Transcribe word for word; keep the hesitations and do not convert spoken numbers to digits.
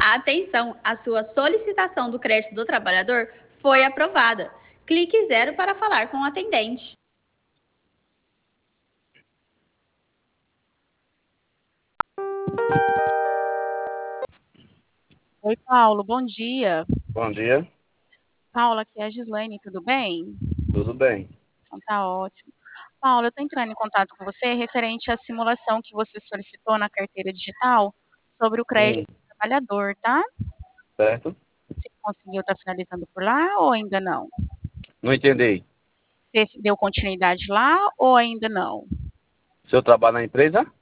Atenção, a sua solicitação do crédito do trabalhador foi aprovada. Clique zero para falar com o atendente. Oi, Paulo, bom dia. Bom dia, Paulo, aqui é a Gislaine, tudo bem? tudo bem? Então tá ótimo. Paulo, eu estou entrando em contato com você referente à simulação que você solicitou na carteira digital sobre o crédito Sim, do trabalhador, tá? certo? Você conseguiu estar finalizando por lá ou ainda não? Não entendi. Você deu continuidade lá ou ainda não? Se eu trabalho na empresa?